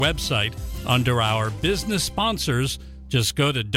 website under our business sponsors. Just go to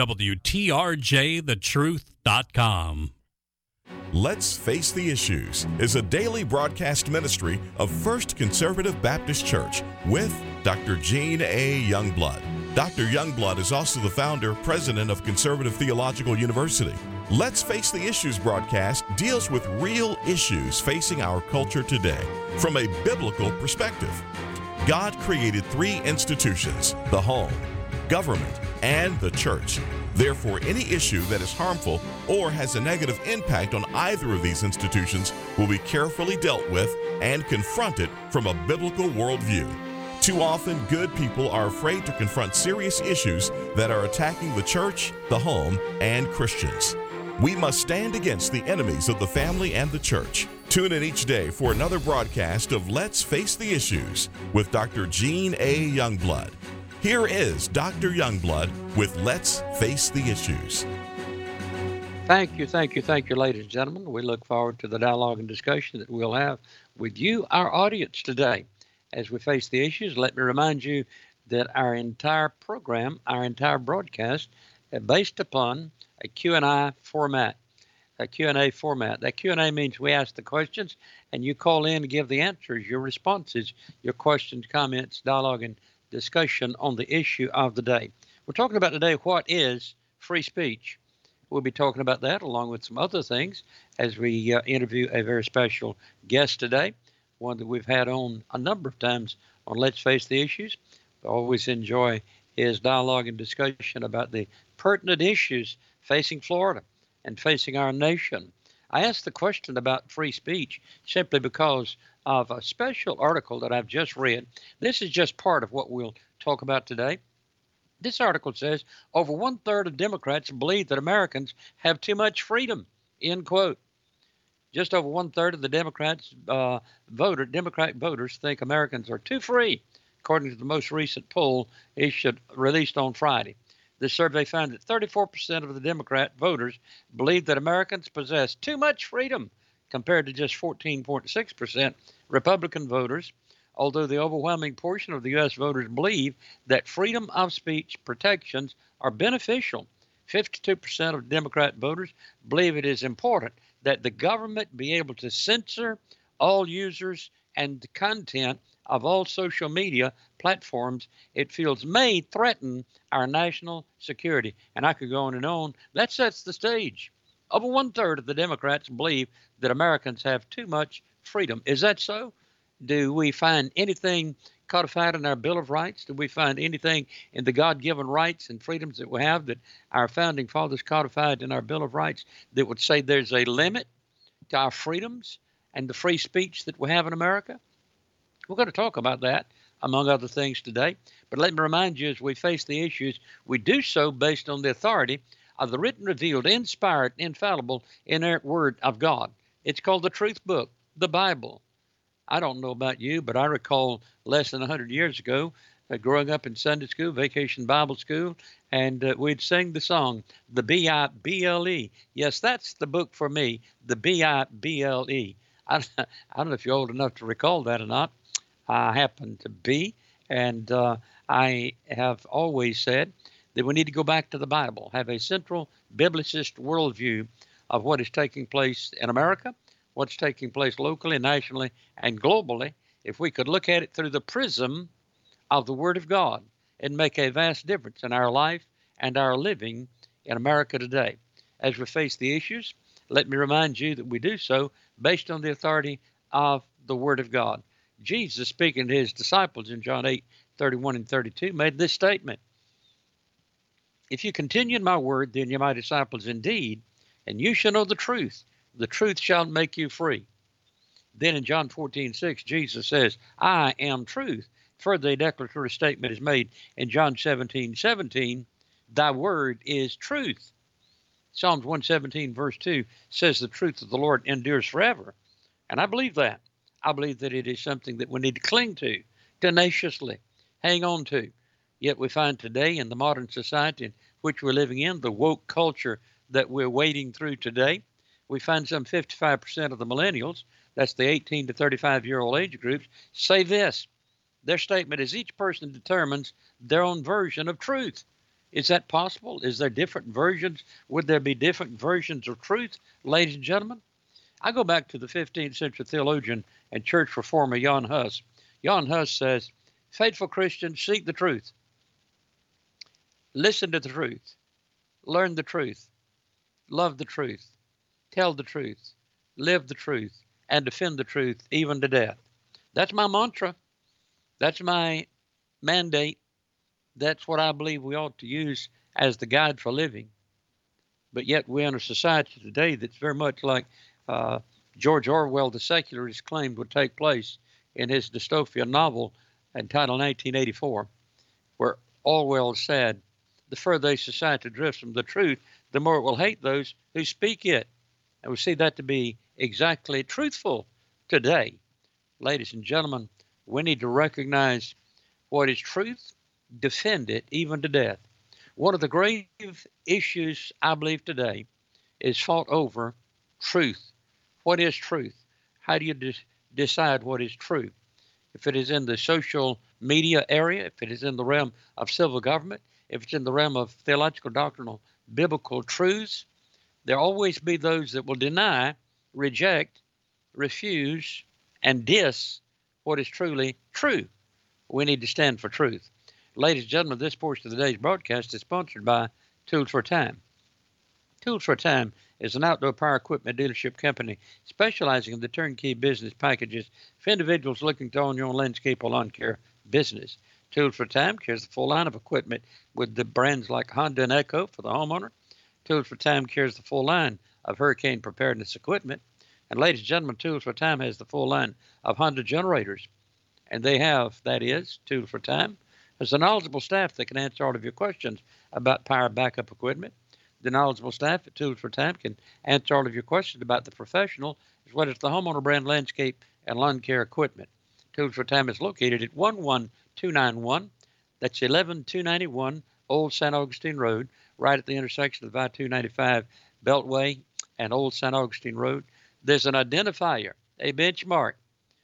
WTRJTheTruth.com. Let's Face the Issues is a daily broadcast ministry of First Conservative Baptist Church with Dr. Gene A. Youngblood. Dr. Youngblood is also the founder, president of Conservative Theological University. Let's Face the Issues broadcast deals with real issues facing our culture today from a biblical perspective. God created three institutions: the home, government, and the church. Therefore, any issue that is harmful or has a negative impact on either of these institutions will be carefully dealt with and confronted from a biblical worldview. Too often, good people are afraid to confront serious issues that are attacking the church, the home, and Christians. We must stand against the enemies of the family and the church. Tune in each day for another broadcast of Let's Face the Issues with Dr. Gene A. Youngblood. Here is Dr. Youngblood with Let's Face the Issues. Thank you, ladies and gentlemen. We look forward to the dialogue and discussion that we'll have with you, our audience, today. As we face the issues, let me remind you that our entire program, our entire broadcast, is based upon a Q&A format. That Q&A means we ask the questions, and you call in and give the answers, your responses, your questions, comments, dialogue, and discussion on the issue of the day. We're talking about today, what is free speech? We'll be talking about that along with some other things as we interview a very special guest today, one that we've had on a number of times on Let's Face the Issues. I always enjoy his dialogue and discussion about the pertinent issues facing Florida and facing our nation. I asked the question about free speech simply because of a special article that I've just read. This is just part of what we'll talk about today. This article says over 1/3 of Democrats believe that Americans have too much freedom, end quote. Just over 1/3 of the Democratic voters think Americans are too free, according to the most recent poll released on Friday. The survey found that 34% of the Democrat voters believe that Americans possess too much freedom, compared to just 14.6% Republican voters, although the overwhelming portion of the U.S. voters believe that freedom of speech protections are beneficial. 52% of Democrat voters believe it is important that the government be able to censor all users and the content of all social media platforms it feels may threaten our national security. And I could go on and on. That sets the stage. Over 1/3 of the Democrats believe that Americans have too much freedom. Is that so? Do we find anything codified in our Bill of Rights? Do we find anything in the God-given rights and freedoms that we have that our founding fathers codified in our Bill of Rights that would say there's a limit to our freedoms and the free speech that we have in America? We're going to talk about that, among other things, today. But let me remind you, as we face the issues, we do so based on the authority of the written, revealed, inspired, infallible, inerrant Word of God. It's called the Truth Book, the Bible. I don't know about you, but I recall less than 100 years ago, growing up in Sunday school, Vacation Bible School, and we'd sing the song, the B-I-B-L-E. Yes, that's the book for me, the B-I-B-L-E. I don't know if you're old enough to recall that or not. I happen to be, and I have always said that we need to go back to the Bible, have a central biblicist worldview of what is taking place in America, what's taking place locally, nationally, and globally. If we could look at it through the prism of the Word of God, it'd make a vast difference in our life and our living in America today. As we face the issues, let me remind you that we do so based on the authority of the Word of God. Jesus, speaking to his disciples in John 8:31 and 32, made this statement: "If you continue in my word, then you're my disciples indeed, and you shall know the truth. The truth shall make you free." Then in John 14:6, Jesus says, "I am truth." Further, a declaratory statement is made in John 17:17, "Thy word is truth." Psalms 117, verse 2 says the truth of the Lord endures forever. And I believe that. I believe that it is something that we need to cling to, tenaciously, hang on to. Yet we find today in the modern society in which we're living in, the woke culture that we're wading through today, we find some 55% of the millennials, that's the 18 to 35-year-old age groups, say this: Their statement is each person determines their own version of truth. Is that possible? Is there different versions? Would there be different versions of truth, ladies and gentlemen? I go back to the 15th century theologian and church reformer Jan Hus. Jan Hus says, faithful Christians seek the truth, listen to the truth, learn the truth, love the truth, tell the truth, live the truth, and defend the truth even to death. That's my mantra. That's my mandate. That's what I believe we ought to use as the guide for living. But yet we're in a society today that's very much like George Orwell, the secularist, claimed would take place in his dystopian novel entitled 1984, where Orwell said, the further a society drifts from the truth, the more it will hate those who speak it. And we see that to be exactly truthful today. Ladies and gentlemen, we need to recognize what is truth, defend it even to death. One of the grave issues I believe today is fought over truth. What is truth? How do you decide what is true? If it is in the social media area, if it is in the realm of civil government, if it's in the realm of theological, doctrinal, biblical truths, there will always be those that will deny, reject, refuse, and diss what is truly true. We need to stand for truth. Ladies and gentlemen, this portion of today's broadcast is sponsored by Tools for Time. Tools for Time is an outdoor power equipment dealership company specializing in the turnkey business packages for individuals looking to own your own landscape or lawn care business. Tools for Time carries the full line of equipment with the brands like Honda and Echo for the homeowner. Tools for Time carries the full line of hurricane preparedness equipment. And ladies and gentlemen, Tools for Time has the full line of Honda generators. And they have, that is, Tools for Time, has a knowledgeable staff that can answer all of your questions about power backup equipment. The knowledgeable staff at Tools for Time can answer all of your questions about the professional as well as the homeowner brand landscape and lawn care equipment. Tools for Time is located at 11291. That's 11291 Old St. Augustine Road, right at the intersection of I-295 Beltway and Old St. Augustine Road. There's an identifier, a benchmark,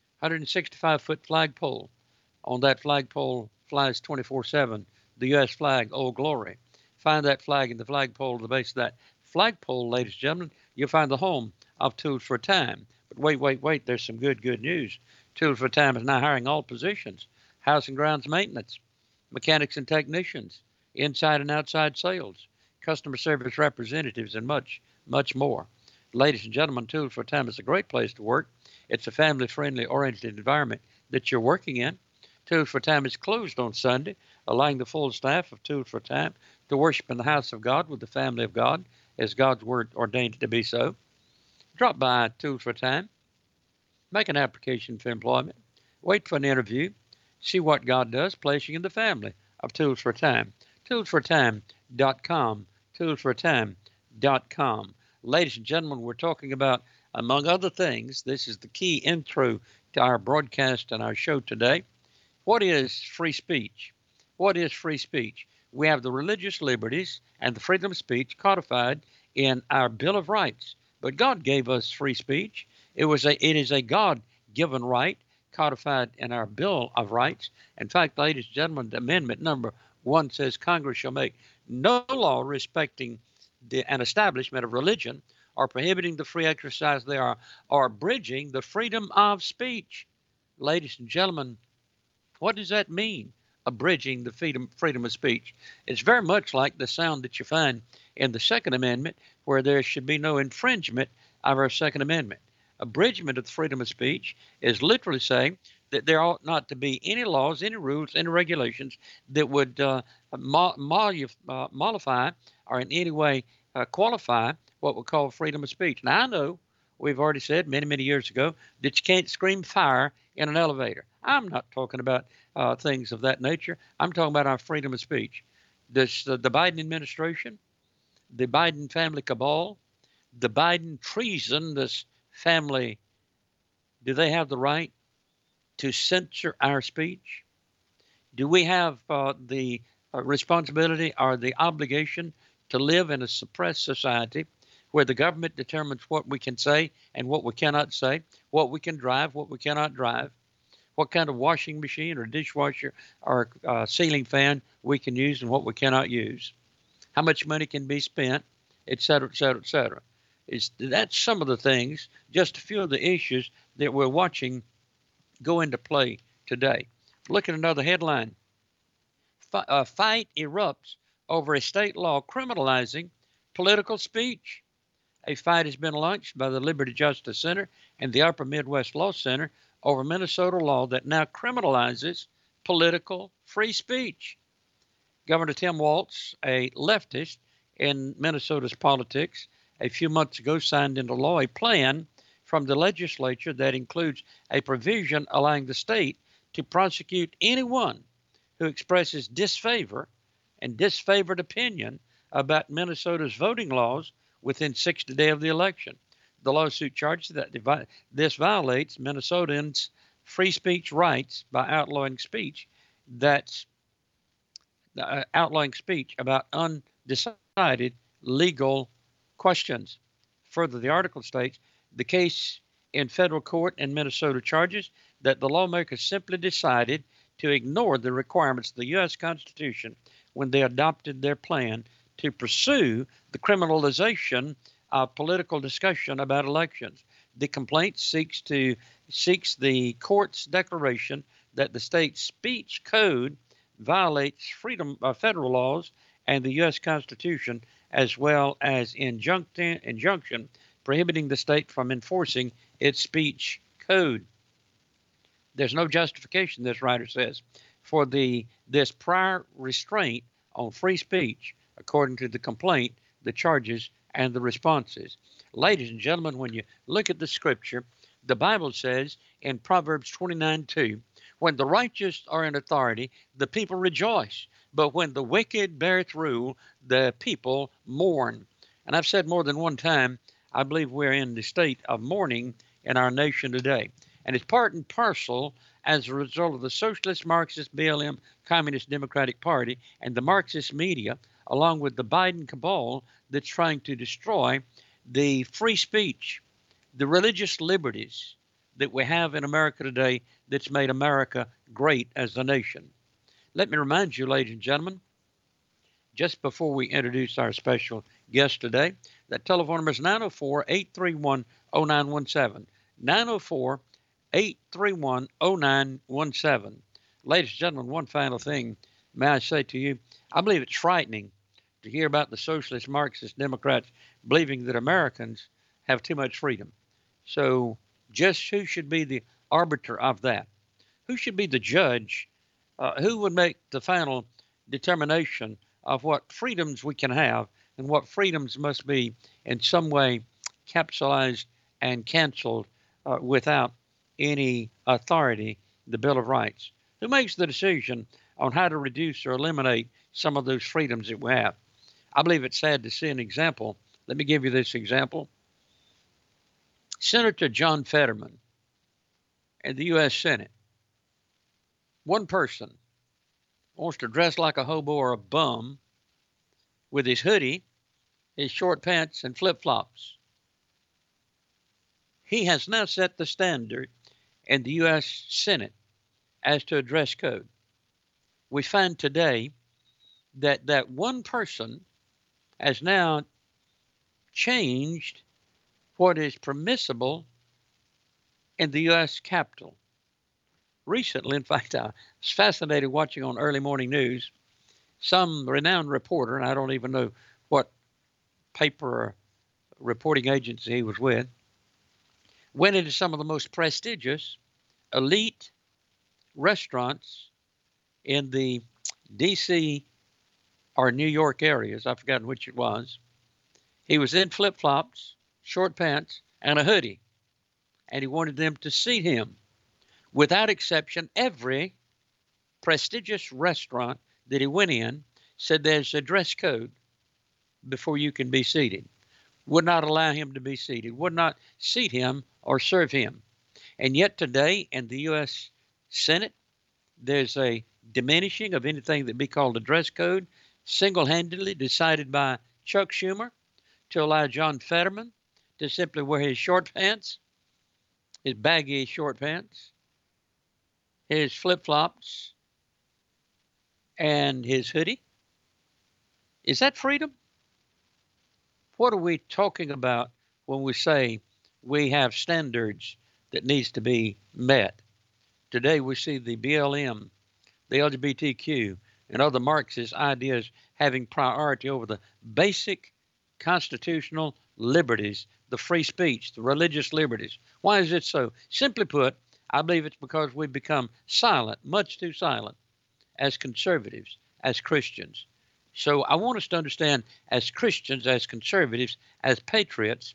165-foot flagpole. On that flagpole flies 24/7 the U.S. flag, Old Glory. Find that flag in the flagpole at the base of that flagpole, ladies and gentlemen. You'll find the home of Tools for Time. But wait, there's some good news. Tools for Time is now hiring all positions: house and grounds maintenance, mechanics and technicians, inside and outside sales, customer service representatives, and much more. Ladies and gentlemen, Tools for Time is a great place to work. It's a family-friendly, oriented environment that you're working in. Tools for Time is closed on Sunday, allowing the full staff of Tools for Time to worship in the house of God with the family of God, as God's word ordained it to be so. Drop by Tools for Time, make an application for employment, wait for an interview, see what God does, place you in the family of Tools for Time. ToolsForTime.com, ToolsForTime.com. Ladies and gentlemen, we're talking about, among other things, this is the key intro to our broadcast and our show today. What is free speech? What is free speech? We have the religious liberties and the freedom of speech codified in our Bill of Rights. But God gave us free speech. It is a God-given right codified in our Bill of Rights. In fact, ladies and gentlemen, Amendment number 1 says Congress shall make no law respecting an establishment of religion or prohibiting the free exercise thereof or abridging the freedom of speech. Ladies and gentlemen, what does that mean? Abridging the freedom of speech. It's very much like the sound that you find in the Second Amendment, where there should be no infringement of our Second Amendment. Abridgment of the freedom of speech is literally saying that there ought not to be any laws, any rules, any regulations that would mollify or in any way qualify what we call freedom of speech. Now, I know we've already said many years ago that you can't scream fire in an elevator. I'm not talking about things of that nature. I'm talking about our freedom of speech. The Biden administration, the Biden family cabal, the Biden treason, this family, do they have the right to censor our speech? Do we have the responsibility or the obligation to live in a suppressed society where the government determines what we can say and what we cannot say, what we can drive, what we cannot drive? what kind of washing machine or dishwasher or ceiling fan we can use and what we cannot use, how much money can be spent, et cetera, et cetera, et cetera. That's some of the things, just a few of the issues that we're watching go into play today. Look at another headline. A fight erupts over a state law criminalizing political speech. A fight has been launched by the Liberty Justice Center and the Upper Midwest Law Center over Minnesota law that now criminalizes political free speech. Governor Tim Walz, a leftist in Minnesota's politics, a few months ago signed into law a plan from the legislature that includes a provision allowing the state to prosecute anyone who expresses disfavor and disfavored opinion about Minnesota's voting laws within 60 days of the election. The lawsuit charges that this violates Minnesotans' free speech rights by outlawing speech about undecided legal questions. Further, the article states the case in federal court in Minnesota charges that the lawmakers simply decided to ignore the requirements of the U.S. Constitution when they adopted their plan to pursue the criminalization of political discussion about elections. The complaint seeks the court's declaration that the state's speech code violates federal laws and the U.S. Constitution, as well as injunction prohibiting the state from enforcing its speech code. There's no justification, this writer says, for this prior restraint on free speech, according to the complaint, the charges, and the responses. Ladies and gentlemen, when you look at the scripture, the Bible says in Proverbs 29:2, when the righteous are in authority, the people rejoice. But when the wicked beareth rule, the people mourn. And I've said more than one time, I believe we're in the state of mourning in our nation today. And it's part and parcel as a result of the Socialist, Marxist, BLM, Communist Democratic Party, and the Marxist media, along with the Biden cabal that's trying to destroy the free speech, the religious liberties that we have in America today that's made America great as a nation. Let me remind you, ladies and gentlemen, just before we introduce our special guest today, that telephone number is 904-831-0917. 904-831-0917. Ladies and gentlemen, one final thing may I say to you, I believe it's frightening to hear about the socialist, Marxist, Democrats believing that Americans have too much freedom. So just who should be the arbiter of that? Who should be the judge? Who would make the final determination of what freedoms we can have and what freedoms must be in some way capsulized and canceled without any authority, the Bill of Rights? Who makes the decision on how to reduce or eliminate some of those freedoms that we have? I believe it's sad to see an example. Let me give you this example. Senator John Fetterman in the U.S. Senate. One person wants to dress like a hobo or a bum with his hoodie, his short pants, and flip-flops. He has now set the standard in the U.S. Senate as to a dress code. We find today that that one person has now changed what is permissible in the U.S. Capitol. Recently, in fact, I was fascinated watching on early morning news, some renowned reporter, and I don't even know what paper or reporting agency he was with, went into some of the most prestigious, elite restaurants in the D.C. or New York areas. I've forgotten which it was. He was in flip-flops, short pants, and a hoodie, and he wanted them to seat him. Without exception, every prestigious restaurant that he went in said there's a dress code before you can be seated. Would not allow him to be seated, would not seat him or serve him. And yet today in the U.S. Senate, there's a diminishing of anything that be called a dress code, single-handedly decided by Chuck Schumer to allow John Fetterman to simply wear his short pants, his baggy short pants, his flip-flops, and his hoodie? Is that freedom? What are we talking about when we say we have standards that needs to be met? Today we see the BLM, the LGBTQ, and other Marxist ideas having priority over the basic constitutional liberties, the free speech, the religious liberties. Why is it so? Simply put, I believe it's because we've become silent, much too silent, as conservatives, as Christians. So I want us to understand, as Christians, as conservatives, as patriots,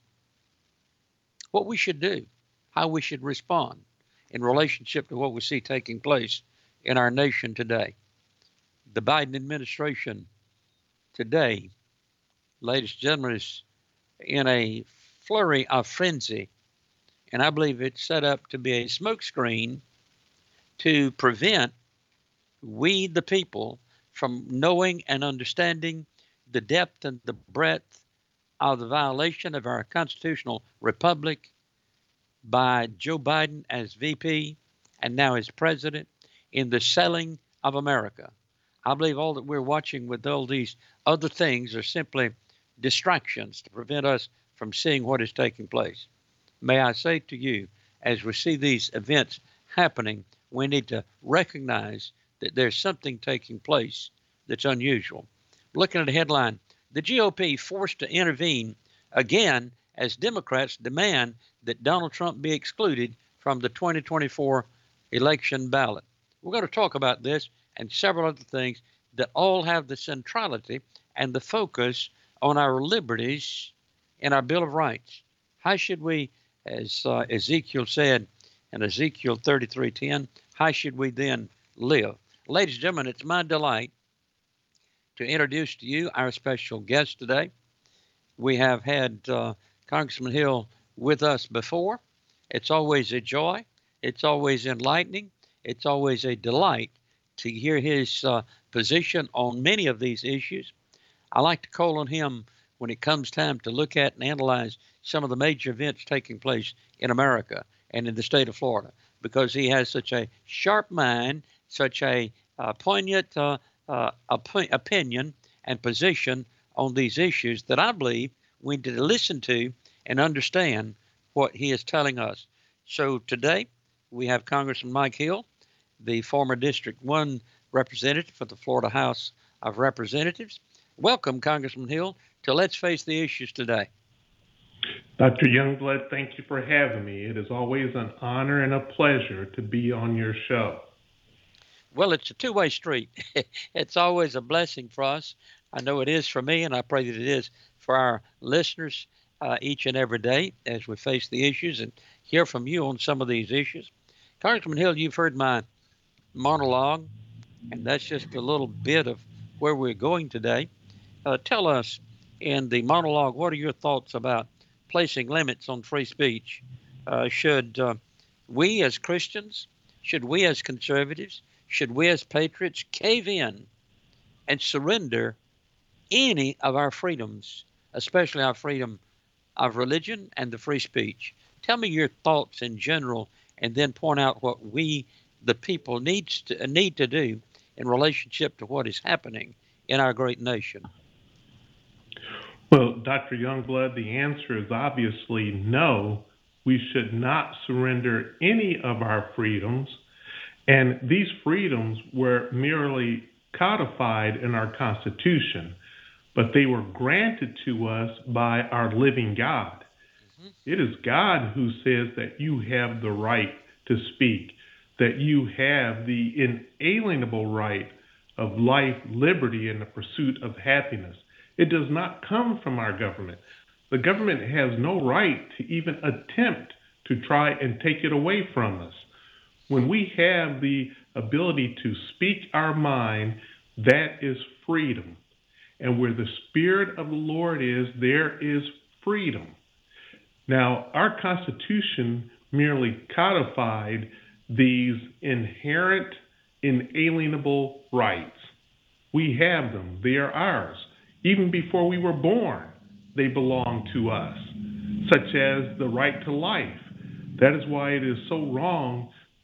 what we should do, how we should respond in relationship to what we see taking place in our nation today. The Biden administration today, ladies and gentlemen, is in a flurry of frenzy, and I believe it's set up to be a smokescreen to prevent we, the people, from knowing and understanding the depth and the breadth of the violation of our constitutional republic by Joe Biden as VP and now as president in the selling of America. I believe all that we're watching with all these other things are simply distractions to prevent us from seeing what is taking place. May I say to you, as we see these events happening, we need to recognize that there's something taking place that's unusual. Looking at a headline, the GOP forced to intervene again as Democrats demand that Donald Trump be excluded from the 2024 election ballot. We're going to talk about this and several other things that all have the centrality and the focus on our liberties in our Bill of Rights. How should we, as Ezekiel said in Ezekiel 33:10, how should we then live? Ladies and gentlemen, it's my delight to introduce to you our special guest today. We have had Congressman Hill with us before. It's always a joy. It's always enlightening. It's always a delight to hear his position on many of these issues. I like to call on him when it comes time to look at and analyze some of the major events taking place in America and in the state of Florida, because he has such a sharp mind, such a poignant opinion and position on these issues that I believe we need to listen to and understand what he is telling us. So today we have Congressman Mike Hill, the former District 1 representative for the Florida House of Representatives. Welcome, Congressman Hill, to Let's Face the Issues today. Dr. Youngblood, thank you for having me. It is always an honor and a pleasure to be on your show. Well, it's a two-way street. It's always a blessing for us. I know it is for me, and I pray that it is for our listeners each and every day as we face the issues and hear from you on some of these issues. Congressman Hill, you've heard my monologue, and that's just a little bit of where we're going today. Tell us in the monologue, what are your thoughts about placing limits on free speech? Should we as Christians, should we as conservatives, should we as patriots cave in and surrender any of our freedoms, especially our freedom of religion and the free speech? Tell me your thoughts in general, and then point out what we, the people, need to do in relationship to what is happening in our great nation. Well, Dr. Youngblood, the answer is obviously no. We should not surrender any of our freedoms. And these freedoms were merely codified in our Constitution, but they were granted to us by our living God. Mm-hmm. It is God who says that you have the right to speak, that you have the inalienable right of life, liberty, and the pursuit of happiness. It does not come from our government. The government has no right to even attempt to try and take it away from us. When we have the ability to speak our mind, that is freedom. And where the Spirit of the Lord is, there is freedom. Now, our Constitution merely codified these inherent, inalienable rights. We have them. They are ours. Even before we were born, they belong to us, such as the right to life. That is why it is so wrong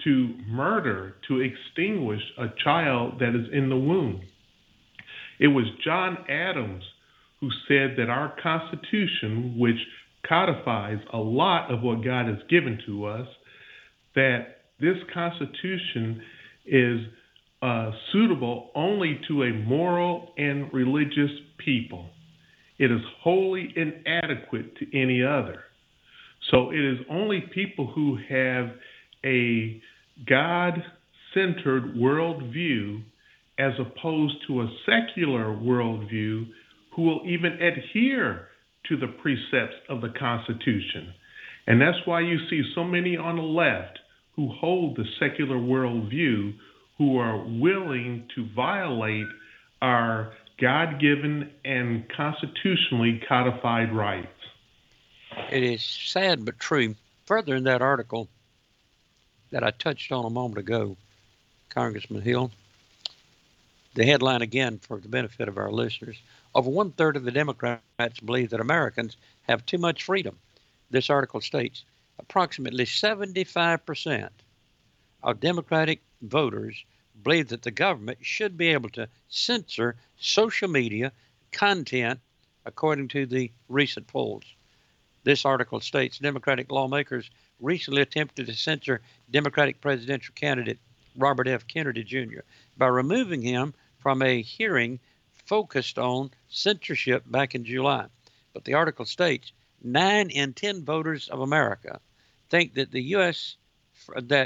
to murder, to extinguish a child that is in the womb. It was John Adams who said that our Constitution, which codifies a lot of what God has given to us, that this Constitution is suitable only to a moral and religious people. It is wholly inadequate to any other. So it is only people who have a God-centered worldview as opposed to a secular worldview who will even adhere to the precepts of the Constitution. And that's why you see so many on the left who hold the secular worldview who are willing to violate our God-given and constitutionally codified rights. It is sad but true. Further in that article that I touched on a moment ago, Congressman Hill, the headline again for the benefit of our listeners, over 1/3 of the Democrats believe that Americans have too much freedom. This article states approximately 75% of Democratic voters believe that the government should be able to censor social media content, according to the recent polls. This article states Democratic lawmakers recently attempted to censor Democratic presidential candidate Robert F. Kennedy Jr. by removing him from a hearing focused on censorship back in July. But the article states 9 in 10 voters of America think that the U.S. the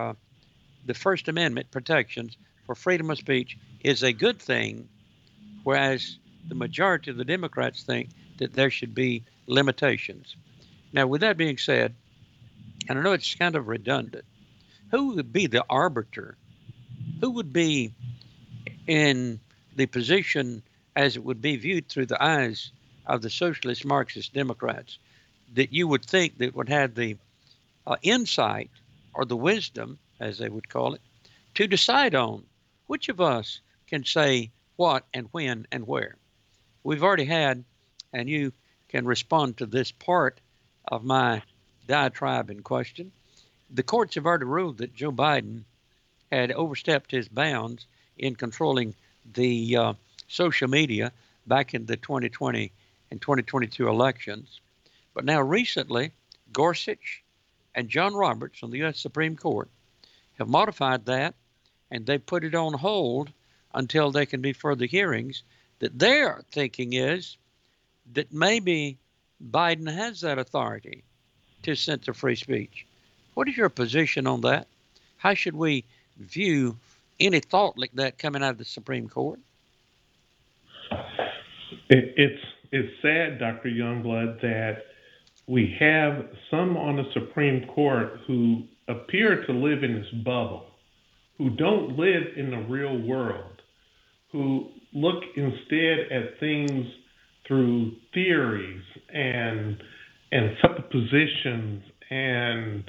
First Amendment protections for freedom of speech is a good thing, whereas the majority of the Democrats think that there should be limitations. Now, with that being said, and I know it's kind of redundant, who would be the arbiter? Who would be in the position as it would be viewed through the eyes of the socialist Marxist Democrats that you would think that would have the insight or the wisdom, as they would call it, to decide on which of us can say what and when and where? We've already had, and you can respond to this part of my diatribe in question, the courts have already ruled that Joe Biden had overstepped his bounds in controlling the social media back in the 2020 and 2022 elections. But now recently, Gorsuch and John Roberts on the U.S. Supreme Court have modified that, and they put it on hold until there can be further hearings. That their thinking is that maybe Biden has that authority to censor free speech. What is your position on that? How should we view any thought like that coming out of the Supreme Court? It's sad, Dr. Youngblood, that we have some on the Supreme Court who appear to live in this bubble, who don't live in the real world, who look instead at things through theories and suppositions and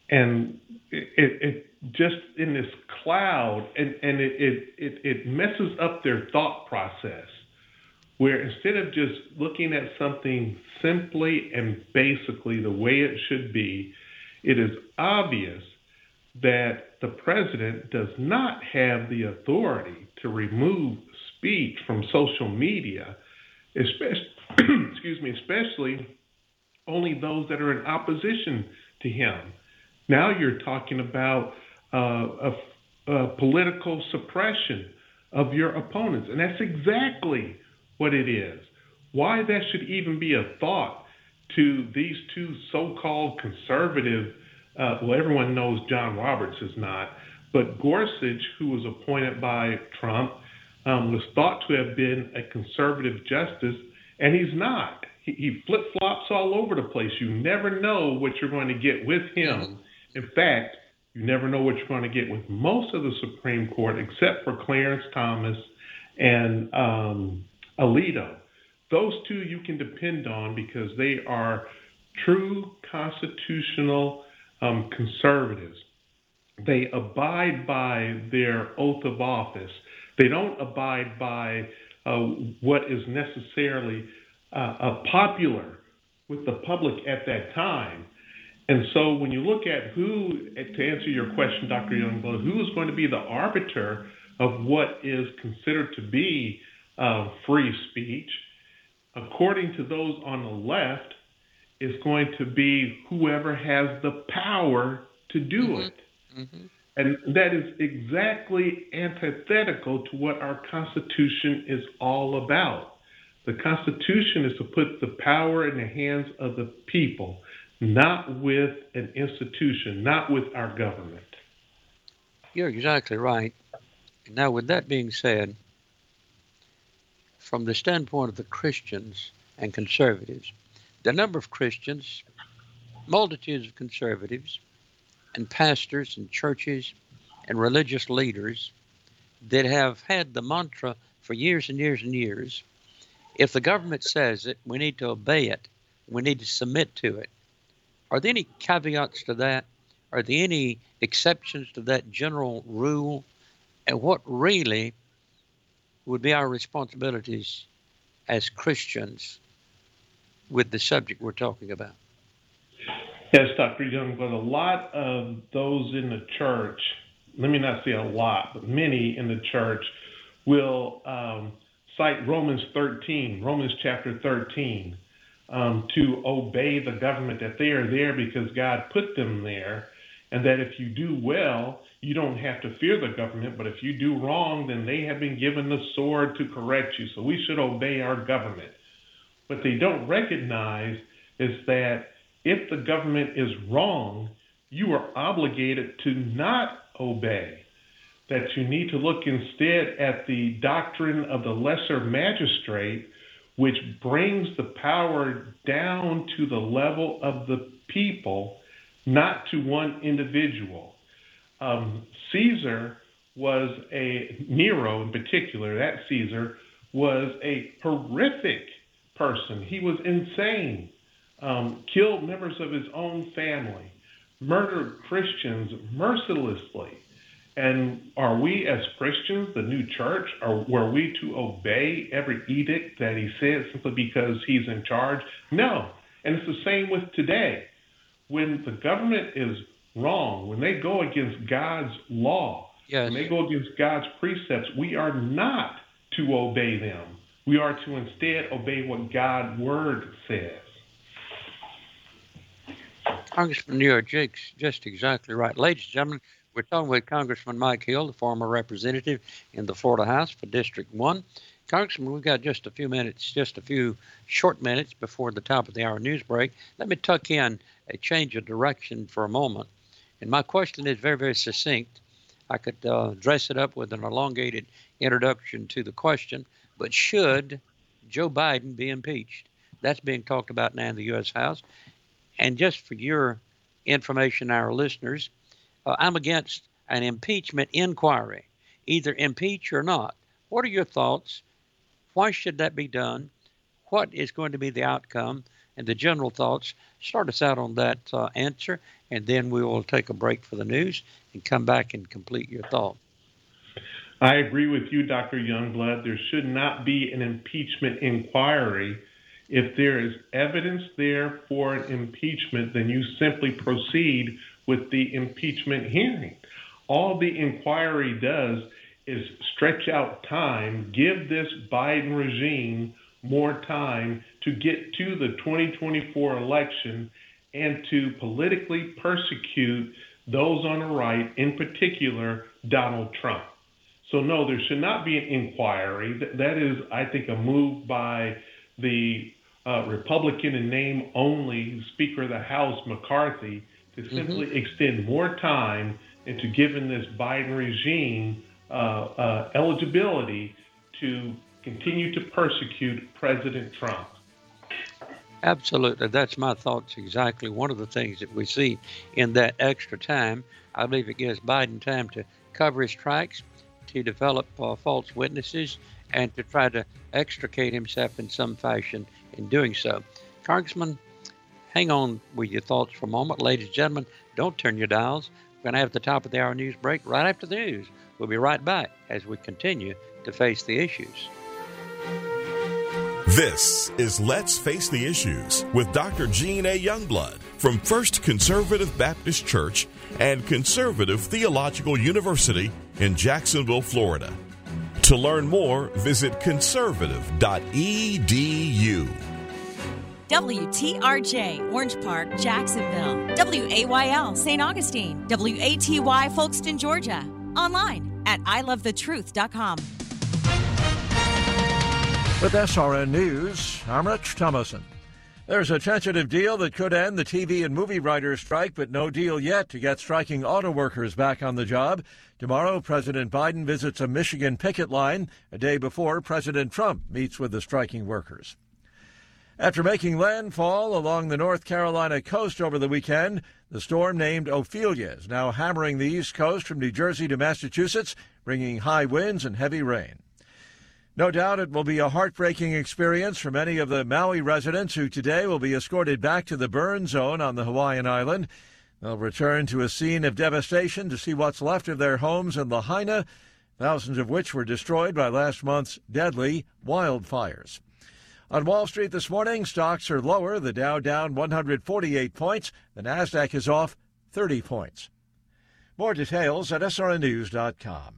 it just in this cloud, and it messes up their thought process, where instead of just looking at something simply and basically the way it should be, it is obvious that the president does not have the authority to remove speech from social media, especially only those that are in opposition to him. Now you're talking about political suppression of your opponents, and that's exactly what it is. Why that should even be a thought to these two so-called conservative, well, everyone knows John Roberts is not, but Gorsuch, who was appointed by Trump, was thought to have been a conservative justice, and he's not. He flip-flops all over the place. You never know what you're going to get with him. In fact, you never know what you're going to get with most of the Supreme Court, except for Clarence Thomas and Alito. Those two you can depend on because they are true constitutional conservatives. They abide by their oath of office. They don't abide by what is necessarily popular with the public at that time. And so when you look at who, to answer your question, Dr. Youngblood, who is going to be the arbiter of what is considered to be free speech, according to those on the left, is going to be whoever has the power to do it. Mm-hmm. And that is exactly antithetical to what our Constitution is all about. The Constitution is to put the power in the hands of the people, not with an institution, not with our government. You're exactly right. Now, with that being said, from the standpoint of the Christians and conservatives, the number of Christians, multitudes of conservatives, and pastors and churches and religious leaders that have had the mantra for years and years and years, if the government says it, we need to obey it, we need to submit to it. Are there any caveats to that? Are there any exceptions to that general rule? And what really would be our responsibilities as Christians with the subject we're talking about? Yes, Dr. Young, but a lot of those in the church, let me not say a lot, but many in the church will cite Romans chapter 13, to obey the government, that they are there because God put them there, and that if you do well, you don't have to fear the government, but if you do wrong, then they have been given the sword to correct you, so we should obey our government. What they don't recognize is that if the government is wrong, you are obligated to not obey, that you need to look instead at the doctrine of the lesser magistrate, which brings the power down to the level of the people, not to one individual. Nero in particular, that Caesar, was a horrific person. He was insane, killed members of his own family, murdered Christians mercilessly. And are we as Christians, the new church, were we to obey every edict that he said simply because he's in charge? No. And it's the same with today. When the government is wrong, when they go against God's law, when they go against God's precepts, we are not to obey them. We are to instead obey what God's word says. Congressman, you're just exactly right. Ladies and gentlemen, we're talking with Congressman Mike Hill, the former representative in the Florida House for District 1. Congressman, we've got just a few short minutes before the top of the hour news break. Let me tuck in a change of direction for a moment. And my question is very, very succinct. I could dress it up with an elongated introduction to the question, but should Joe Biden be impeached? That's being talked about now in the U.S. House. And just for your information, our listeners, I'm against an impeachment inquiry, either impeach or not. What are your thoughts? Why should that be done? What is going to be the outcome? And the general thoughts. Start us out on that answer, and then we will take a break for the news and come back and complete your thought. I agree with you, Dr. Youngblood. There should not be an impeachment inquiry. If there is evidence there for an impeachment, then you simply proceed with the impeachment hearing. All the inquiry does is stretch out time, give this Biden regime more time to get to the 2024 election and to politically persecute those on the right, in particular, Donald Trump. So no, there should not be an inquiry. That is, I think, a move by the Republican in name only Speaker of the House, McCarthy, to simply extend more time into giving this Biden regime eligibility to continue to persecute President Trump. Absolutely. That's my thoughts exactly. One of the things that we see in that extra time, I believe it gives Biden time to cover his tracks, to develop false witnesses, and to try to extricate himself in some fashion in doing so. Congressman, hang on with your thoughts for a moment. Ladies and gentlemen, don't turn your dials. We're going to have the top of the hour news break right after the news. We'll be right back as we continue to face the issues. This is Let's Face the Issues with Dr. Gene A. Youngblood. from First Conservative Baptist Church and Conservative Theological University in Jacksonville, Florida. To learn more, visit conservative.edu. WTRJ, Orange Park, Jacksonville. WAYL, St. Augustine. WATY, Folkestone, Georgia. Online at ilovethetruth.com. With SRN News, I'm Rich Thomason. There's a tentative deal that could end the TV and movie writers' strike, but no deal yet to get striking auto workers back on the job. Tomorrow, President Biden visits a Michigan picket line, a day before President Trump meets with the striking workers. After making landfall along the North Carolina coast over the weekend, the storm named Ophelia is now hammering the East Coast from New Jersey to Massachusetts, bringing high winds and heavy rain. No doubt it will be a heartbreaking experience for many of the Maui residents who today will be escorted back to the burn zone on the Hawaiian island. They'll return to a scene of devastation to see what's left of their homes in Lahaina, thousands of which were destroyed by last month's deadly wildfires. On Wall Street this morning, stocks are lower. The Dow down 148 points. The Nasdaq is off 30 points. More details at srnnews.com.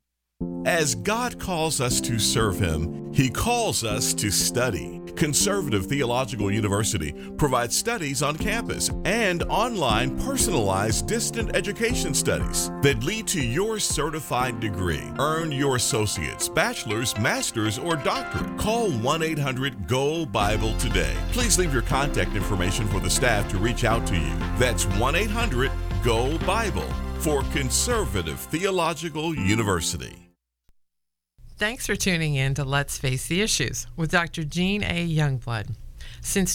As God calls us to serve Him, He calls us to study. Conservative Theological University provides studies on campus and online personalized distant education studies that lead to your certified degree. Earn your associate's, bachelor's, master's, or doctorate. Call 1-800-GO-BIBLE today. Please leave your contact information for the staff to reach out to you. That's 1-800-GO-BIBLE for Conservative Theological University. Thanks for tuning in to Let's Face the Issues with Dr. Gene A. Youngblood. Since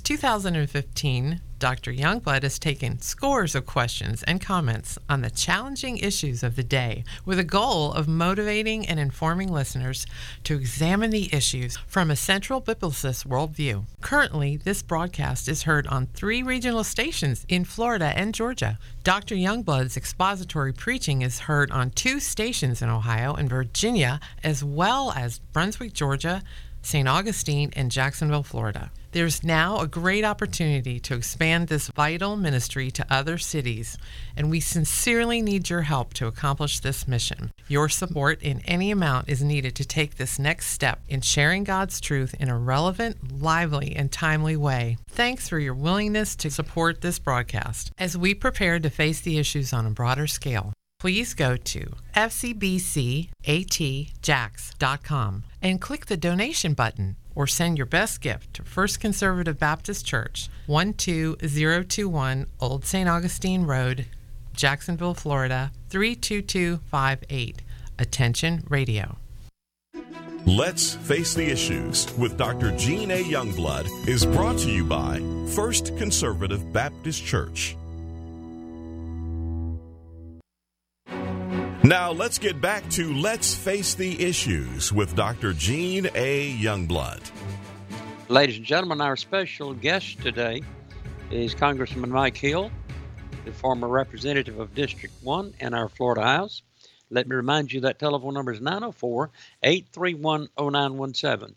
2015, Dr. Youngblood has taken scores of questions and comments on the challenging issues of the day with a goal of motivating and informing listeners to examine the issues from a central biblicist worldview. Currently, this broadcast is heard on 3 regional stations in Florida and Georgia. Dr. Youngblood's expository preaching is heard on 2 stations in Ohio and Virginia, as well as Brunswick, Georgia, St. Augustine, and Jacksonville, Florida. There's now a great opportunity to expand this vital ministry to other cities, and we sincerely need your help to accomplish this mission. Your support in any amount is needed to take this next step in sharing God's truth in a relevant, lively, and timely way. Thanks for your willingness to support this broadcast as we prepare to face the issues on a broader scale. Please go to fcbcatjax.com and click the donation button, or send your best gift to First Conservative Baptist Church, 12021 Old St. Augustine Road, Jacksonville, Florida, 32258. Attention Radio. Let's Face the Issues with Dr. Gene A. Youngblood is brought to you by First Conservative Baptist Church. Now let's get back to Let's Face the Issues with Dr. Gene A. Youngblood. Ladies and gentlemen, our special guest today is Congressman Mike Hill, the former representative of District 1 in our Florida House. Let me remind you that telephone number is 904-831-0917,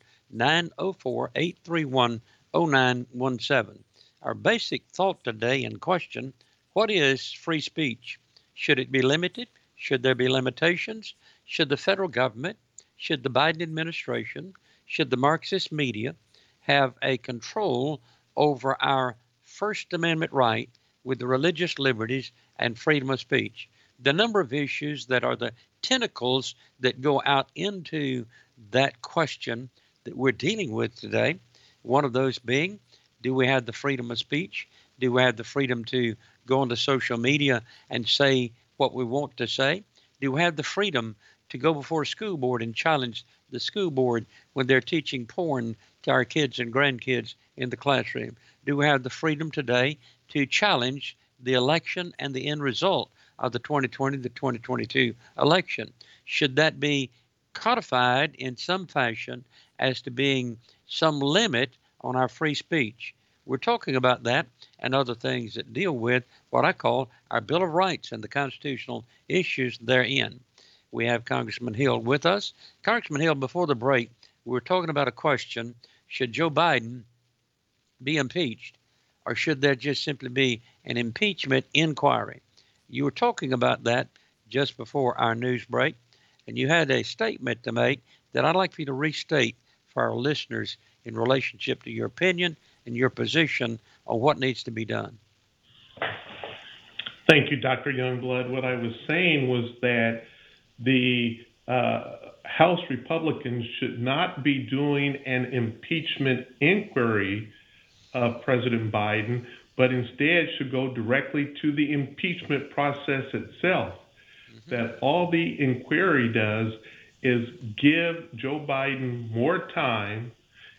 904-831-0917. Our basic thought today in question, what is free speech? Should it be limited? Should there be limitations? Should the federal government, should the Biden administration, should the Marxist media have a control over our First Amendment right with the religious liberties and freedom of speech? The number of issues that are the tentacles that go out into that question that we're dealing with today, one of those being, do we have the freedom of speech? Do we have the freedom to go onto social media and say what we want to say? Do we have the freedom to go before a school board and challenge the school board when they're teaching porn to our kids and grandkids in the classroom? Do we have the freedom today to challenge the election and the end result of the 2020, the 2022 election? Should that be codified in some fashion as to being some limit on our free speech? We're talking about that and other things that deal with what I call our Bill of Rights and the constitutional issues therein. We have Congressman Hill with us. Congressman Hill, before the break, we were talking about a question, should Joe Biden be impeached, or should there just simply be an impeachment inquiry. You were talking about that just before our news break, and you had a statement to make that I'd like for you to restate for our listeners in relationship to your opinion and your position on what needs to be done. Thank you, Dr. Youngblood. What I was saying was that the House Republicans should not be doing an impeachment inquiry of President Biden, but instead should go directly to the impeachment process itself. That all the inquiry does is give Joe Biden more time,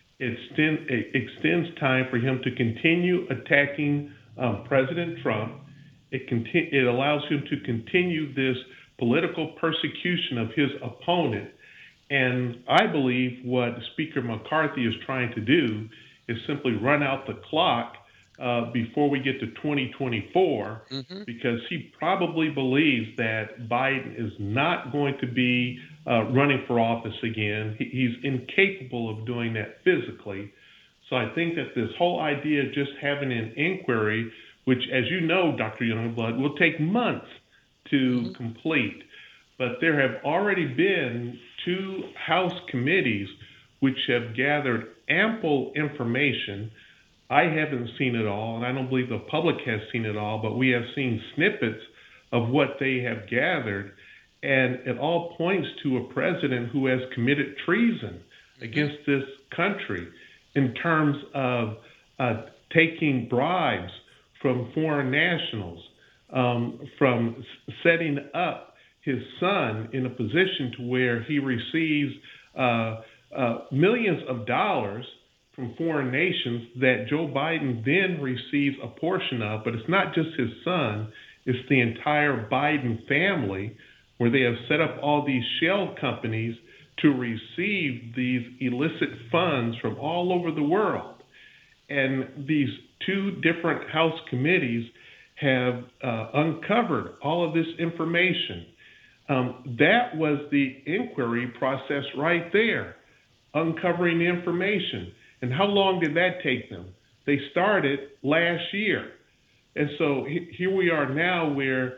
extends time for him to continue attacking President Trump. It allows him to continue this political persecution of his opponent. And I believe what Speaker McCarthy is trying to do is simply run out the clock before we get to 2024, because he probably believes that Biden is not going to be running for office again. He's incapable of doing that physically. So I think that this whole idea of just having an inquiry, which, as you know, Dr. Youngblood, will take months to complete. But there have already been 2 House committees which have gathered ample information. I haven't seen it all, and I don't believe the public has seen it all, but we have seen snippets of what they have gathered. And it all points to a president who has committed treason against this country in terms of taking bribes from foreign nationals, from setting up his son in a position to where he receives millions of dollars from foreign nations that Joe Biden then receives a portion of. But it's not just his son, it's the entire Biden family, where they have set up all these shell companies to receive these illicit funds from all over the world. And these 2 different House committees have uncovered all of this information. That was the inquiry process right there, uncovering the information. And how long did that take them? They started last year. And so here we are now where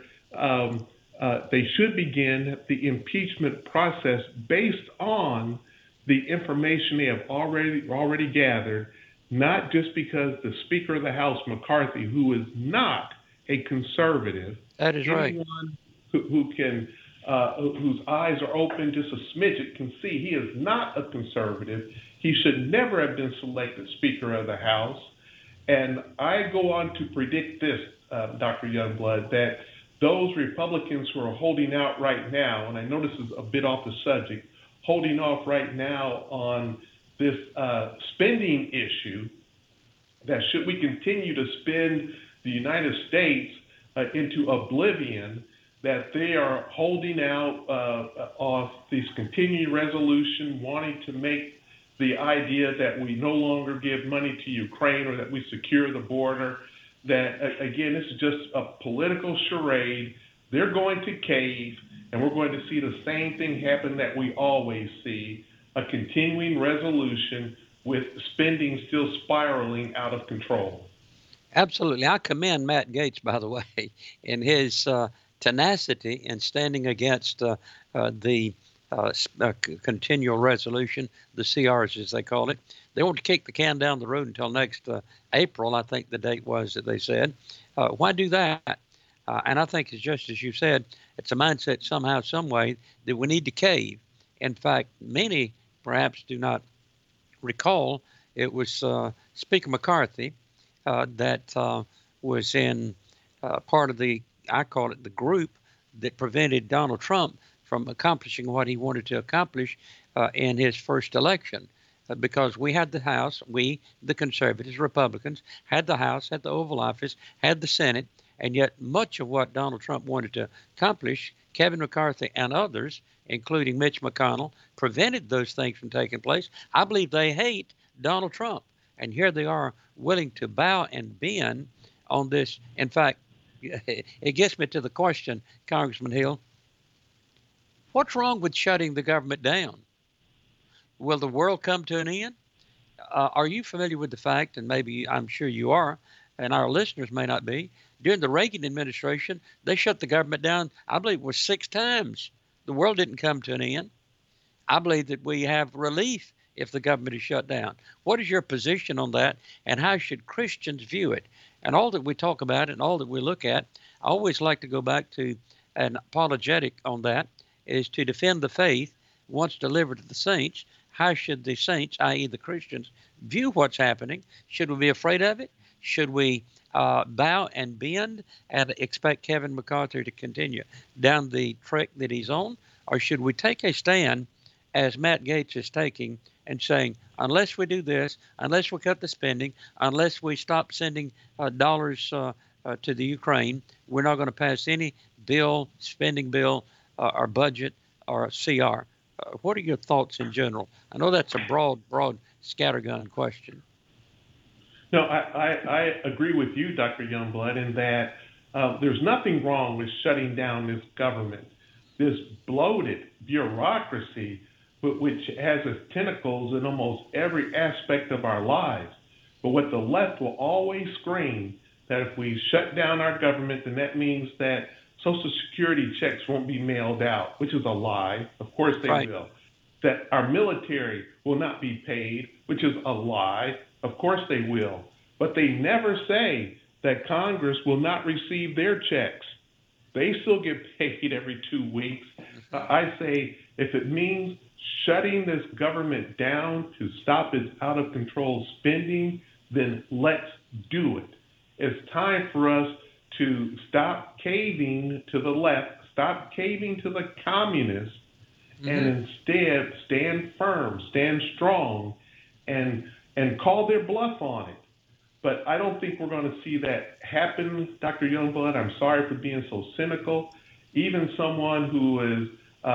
they should begin the impeachment process based on the information they have already gathered, not just because the Speaker of the House, McCarthy, who is not a conservative, that is right, anyone who can whose eyes are open just a smidget can see he is not a conservative. He should never have been selected Speaker of the House. And I go on to predict this, Dr. Youngblood, that those Republicans who are holding out right now, and I know this is a bit off the subject, holding off right now on this spending issue, that should we continue to spend the United States into oblivion, that they are holding out off this continuing resolution, wanting to make the idea that we no longer give money to Ukraine or that we secure the border, that, again, this is just a political charade. They're going to cave, and we're going to see the same thing happen that we always see, a continuing resolution with spending still spiraling out of control. Absolutely. I commend Matt Gaetz, by the way, in his tenacity in standing against the continual resolution, the CRs as they call it. They want to kick the can down the road until next April, I think the date was that they said. Why do that? And I think it's just as you said, it's a mindset somehow, some way that we need to cave. In fact, many perhaps do not recall it was Speaker McCarthy that was in part of the, I call it the group that prevented Donald Trump from accomplishing what he wanted to accomplish in his first election. Because we had the House, we, the conservatives, Republicans, had the House, had the Oval Office, had the Senate, and yet much of what Donald Trump wanted to accomplish, Kevin McCarthy and others, including Mitch McConnell, prevented those things from taking place. I believe they hate Donald Trump. And here they are willing to bow and bend on this. In fact, it gets me to the question, Congressman Hill, what's wrong with shutting the government down? Will the world come to an end? Are you familiar with the fact, and maybe I'm sure you are, and our listeners may not be, during the Reagan administration, they shut the government down, I believe it was 6 times. The world didn't come to an end. I believe that we have relief if the government is shut down. What is your position on that, and how should Christians view it? And all that we talk about and all that we look at, I always like to go back to an apologetic on that, is to defend the faith once delivered to the saints. How should the saints, i.e. the Christians, view what's happening? Should we be afraid of it? Should we bow and bend and expect Kevin McCarthy to continue down the track that he's on? Or should we take a stand, as Matt Gaetz is taking, and saying, unless we do this, unless we cut the spending, unless we stop sending dollars to the Ukraine, we're not going to pass any bill, spending bill, or budget, or CR. What are your thoughts in general? I know that's a broad scattergun question. No, I agree with you, Dr. Youngblood, in that there's nothing wrong with shutting down this government, this bloated bureaucracy, which has its tentacles in almost every aspect of our lives. But what the left will always scream, that if we shut down our government, then that means that Social Security checks won't be mailed out, which is a lie. Of course they will. That our military will not be paid, which is a lie. Of course they will. But they never say that Congress will not receive their checks. They still get paid every 2 weeks. I say if it means shutting this government down to stop its out-of-control spending, then let's do it. It's time for us to stop caving to the left, stop caving to the communists, and instead stand firm, stand strong, and call their bluff on it. But I don't think we're going to see that happen, Dr. Youngblood. I'm sorry for being so cynical. Even someone who is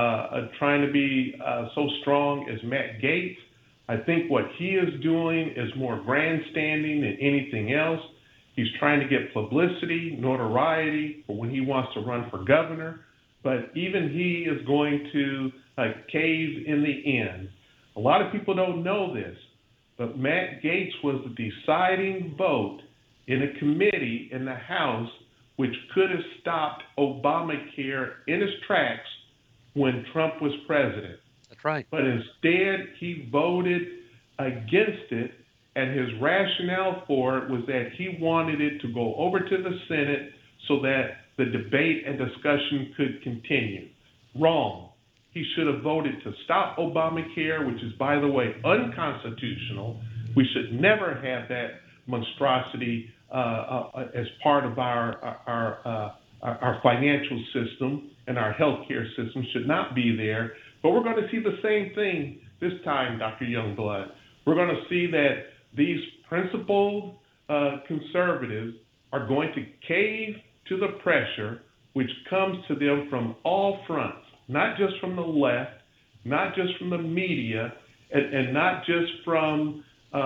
trying to be so strong as Matt Gaetz, I think what he is doing is more grandstanding than anything else. He's trying to get publicity, notoriety for when he wants to run for governor. But even he is going to cave in the end. A lot of people don't know this, but Matt Gaetz was the deciding vote in a committee in the House which could have stopped Obamacare in its tracks when Trump was president. That's right. But instead, he voted against it, and his rationale for it was that he wanted it to go over to the Senate so that the debate and discussion could continue. Wrong. He should have voted to stop Obamacare, which is, by the way, unconstitutional. We should never have that monstrosity as part of our financial system, and our healthcare system should not be there. But we're going to see the same thing this time, Dr. Youngblood. We're going to see that these principled conservatives are going to cave to the pressure which comes to them from all fronts, not just from the left, not just from the media, and not just from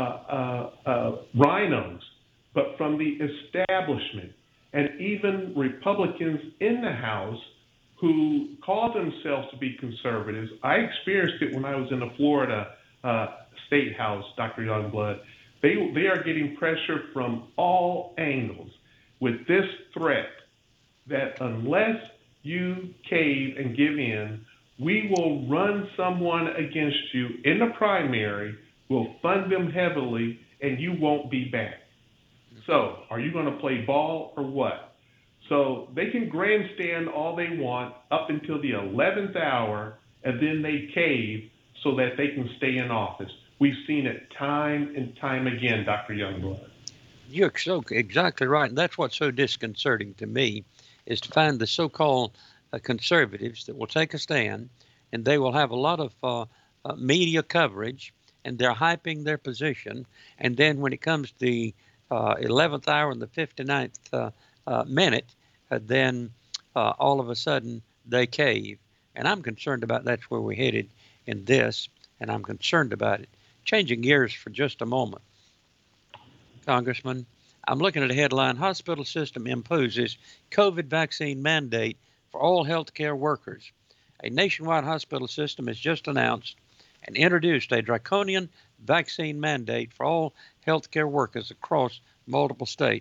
rhinos, but from the establishment, and even Republicans in the House who call themselves to be conservatives. I experienced it when I was in the Florida State House, Dr. Youngblood. They are getting pressure from all angles with this threat that unless you cave and give in, we will run someone against you in the primary, we'll fund them heavily, and you won't be back. So are you going to play ball or what? So they can grandstand all they want up until the 11th hour, and then they cave so that they can stay in office. We've seen it time and time again, Dr. Youngblood. You're so exactly right. And that's what's so disconcerting to me, is to find the so-called conservatives that will take a stand, and they will have a lot of media coverage, and they're hyping their position. And then when it comes to the 11th hour and the 59th minute, then all of a sudden they cave. And I'm concerned about that's where we're headed in this, and I'm concerned about it. Changing gears for just a moment. Congressman, I'm looking at a headline: hospital system imposes COVID vaccine mandate for all healthcare workers. A nationwide hospital system has just announced and introduced a draconian vaccine mandate for all healthcare workers across multiple states.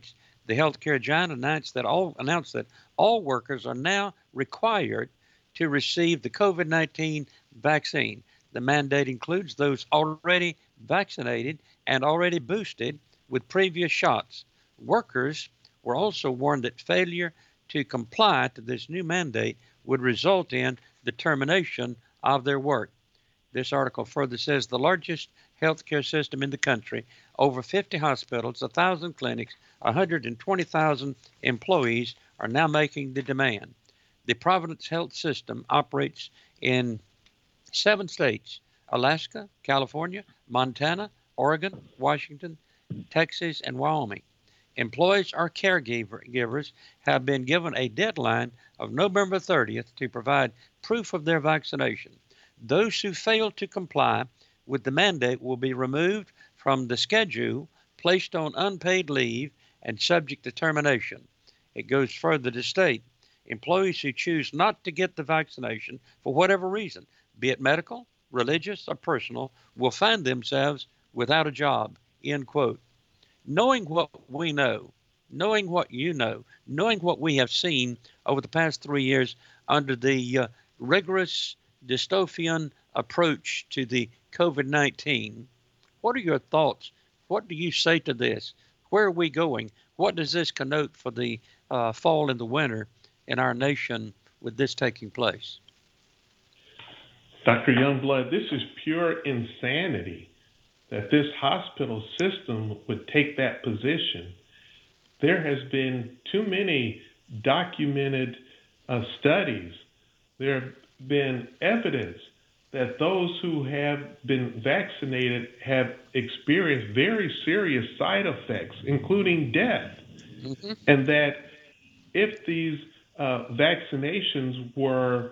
The healthcare giant announced that all workers are now required to receive the COVID-19 vaccine. The mandate includes those already vaccinated and already boosted with previous shots. Workers were also warned that failure to comply to this new mandate would result in the termination of their work. This article further says the largest healthcare system in the country, over 50 hospitals, 1,000 clinics, 120,000 employees are now making the demand. The Providence Health System operates in 7 states: Alaska, California, Montana, Oregon, Washington, Texas, and Wyoming. Employees or caregivers have been given a deadline of November 30th to provide proof of their vaccination. Those who fail to comply with the mandate will be removed from the schedule, placed on unpaid leave, and subject to termination. It goes further to state employees who choose not to get the vaccination for whatever reason, be it medical, religious, or personal, will find themselves without a job, end quote. Knowing what we know, knowing what you know, knowing what we have seen over the past 3 years under the rigorous dystopian approach to the COVID-19, what are your thoughts? What do you say to this? Where are we going? What does this connote for the fall and the winter in our nation with this taking place? Dr. Youngblood, this is pure insanity that this hospital system would take that position. There has been too many documented studies. There have been evidence that those who have been vaccinated have experienced very serious side effects, including death. Mm-hmm. And that if these vaccinations were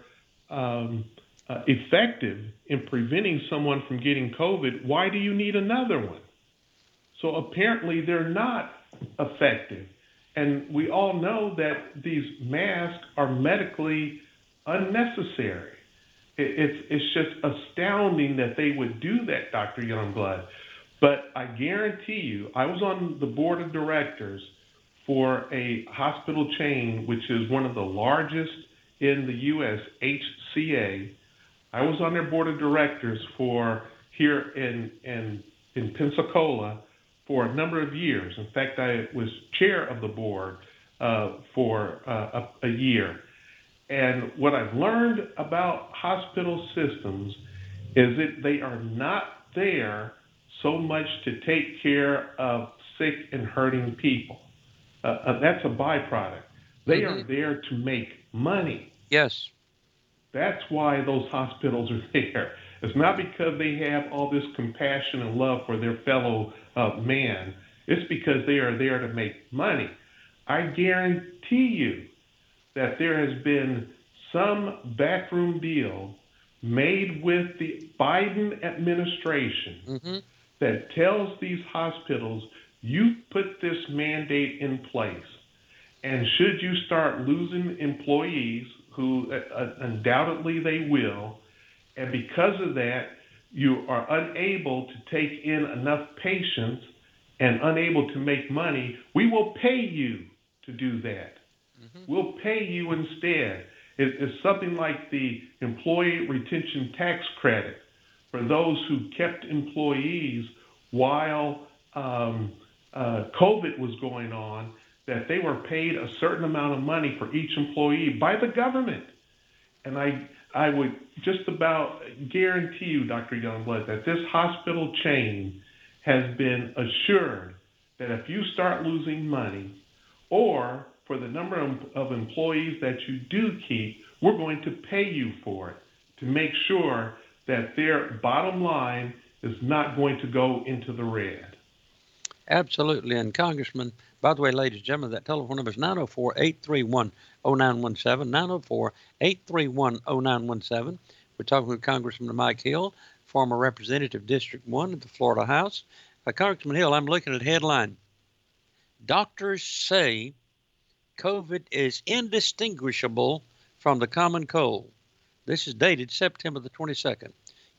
effective in preventing someone from getting COVID, why do you need another one? So apparently they're not effective. And we all know that these masks are medically unnecessary. It's just astounding that they would do that, Dr. Youngblood. But I guarantee you, I was on the board of directors for a hospital chain, which is one of the largest in the U.S., HCA. I was on their board of directors for here in Pensacola for a number of years. In fact, I was chair of the board for a year. And what I've learned about hospital systems is that they are not there so much to take care of sick and hurting people. That's a byproduct. They are there to make money. Yes. That's why those hospitals are there. It's not because they have all this compassion and love for their fellow man. It's because they are there to make money. I guarantee you that there has been some backroom deal made with the Biden administration that tells these hospitals, you put this mandate in place, and should you start losing employees, who undoubtedly they will, and because of that, you are unable to take in enough patients and unable to make money, we will pay you to do that. We'll pay you instead. It's something like the employee retention tax credit for those who kept employees while COVID was going on, that they were paid a certain amount of money for each employee by the government. And I would just about guarantee you, Dr. Youngblood, that this hospital chain has been assured that if you start losing money, or for the number of employees that you do keep, we're going to pay you for it to make sure that their bottom line is not going to go into the red. Absolutely. And by the way, ladies and gentlemen, that telephone number is 904-831-0917, 904-831-0917. We're talking with Congressman Mike Hill, former Representative District 1 of the Florida House. Congressman Hill, I'm looking at headline. Doctors say COVID is indistinguishable from the common cold. This is dated September the 22nd.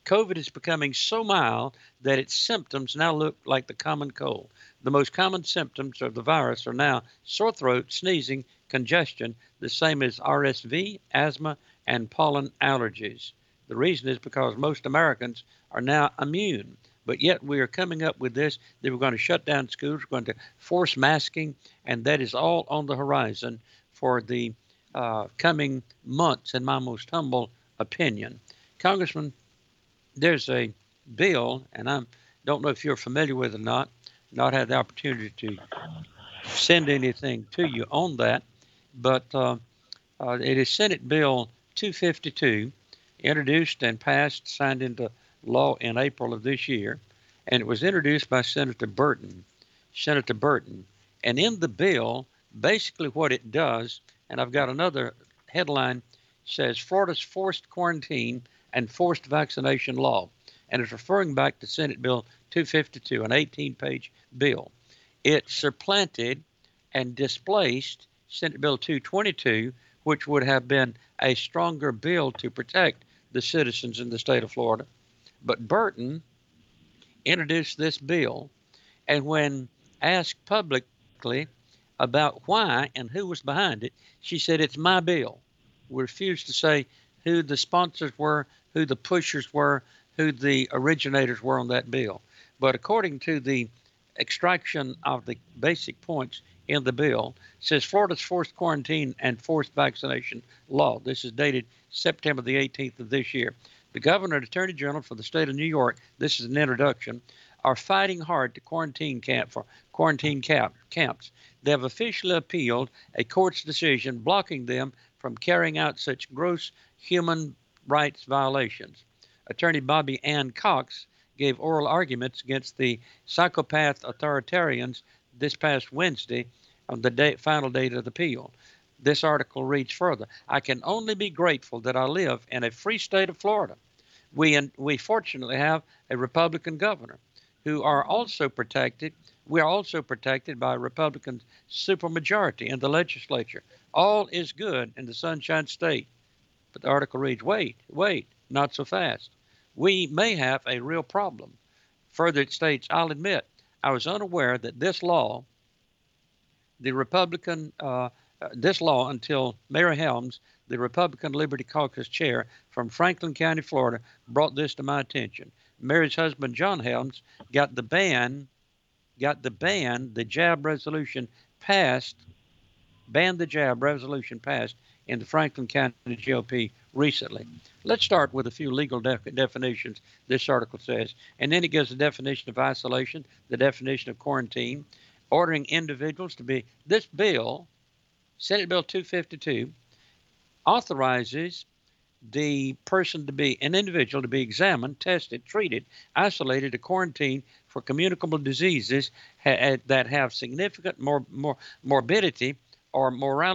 COVID is becoming so mild that its symptoms now look like the common cold. The most common symptoms of the virus are now sore throat, sneezing, congestion, the same as RSV, asthma, and pollen allergies. The reason is because most Americans are now immune. But yet we are coming up with this, that we're going to shut down schools, we're going to force masking, and that is all on the horizon for the coming months, in my most humble opinion. Congressman, there's a bill, and I don't know if you're familiar with it or not had the opportunity to send anything to you on that, but it is Senate Bill 252, introduced and passed, signed into law in April of this year, and it was introduced by Senator Burton. And in the bill, basically what it does, and I've got another headline, says Florida's forced quarantine and forced vaccination law, and it's referring back to Senate Bill 252, an 18-page bill. It supplanted and displaced Senate Bill 222, which would have been a stronger bill to protect the citizens in the state of Florida. But Burton introduced this bill, and when asked publicly about why and who was behind it, she said, "It's my bill." We refused to say who the sponsors were, who the pushers were, who the originators were on that bill. But according to the extraction of the basic points in the bill, it says Florida's forced quarantine and forced vaccination law. This is dated September the 18th of this year. The governor and attorney general for the state of New York, this is an introduction, are fighting hard to quarantine camps. They have officially appealed a court's decision blocking them from carrying out such gross human rights violations. Attorney Bobby Ann Cox gave oral arguments against the psychopath authoritarians this past Wednesday on the final date of the appeal. This article reads further. "I can only be grateful that I live in a free state of Florida. We fortunately have a Republican governor who are also protected. We are also protected by a Republican supermajority in the legislature. All is good in the Sunshine State." But the article reads, wait, not so fast. "We may have a real problem." Further, it states, "I'll admit, I was unaware that this law, until Mayor Helms, the Republican Liberty Caucus chair from Franklin County, Florida, brought this to my attention. Mary's husband, John Helms, got the jab resolution passed in the Franklin County GOP recently." Let's start with a few legal definitions, this article says, and then it gives a definition of isolation, the definition of quarantine, ordering individuals to be, this bill, Senate Bill 252, authorizes the person to be, an individual to be examined, tested, treated, isolated, or quarantined for communicable diseases that have significant morbidity or